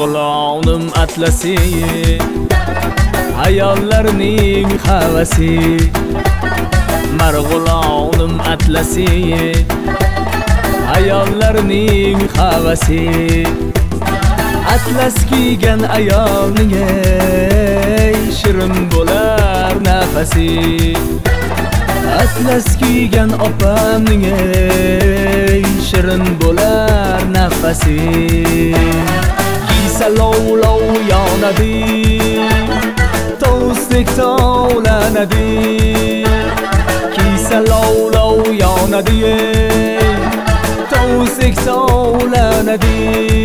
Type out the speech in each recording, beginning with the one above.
Marg'ulonim atlasi, ayollarning havasi. Marg'ulonim atlasi, ayollarning havasi. Atlas kiygan ayolning shirin bo'lar nafasi. Atlas kiygan opamning shirin bo'lar nafasi. Kiysa lov yonadi, to'stek tovlanadi. Kiysa lov yonadi, to'stek tovlanadi.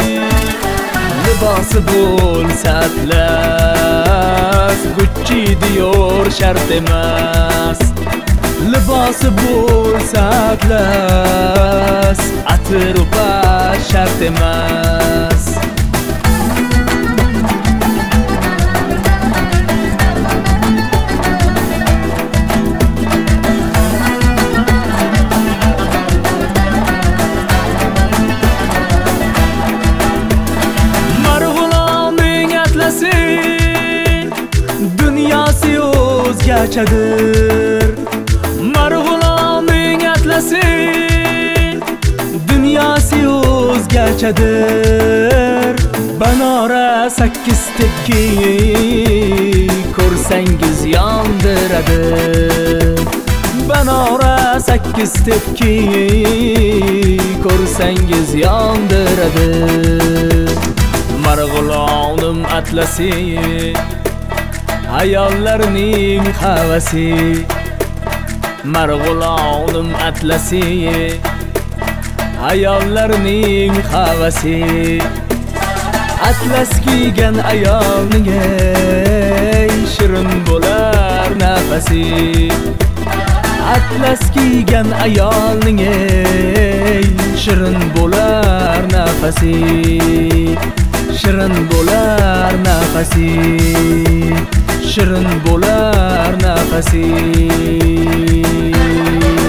Libosi bo'lsa atlas, Gucci Dior shart emas. Libosi bo'lsa atlas, Atrupa shart emas. Dunyosi o'zgachadir. Marg'uloning atlasi, dunyosi o'zgachadir. Banora 8 tepki ko'rsangiz yondiradi. Banora 8 tepki ko'rsangiz yondiradi. Marg'ulonim atlasi, ayollarning havasi. Marg'ulonim atlasi, ayollarning havasi. Atlas kiygan ayolning shirin bo'lar nafasi. Atlas kiygan ayolning shirin bo'lar nafasi. Shirin bo'lar nafasi. Shirin bo'lar nafasi.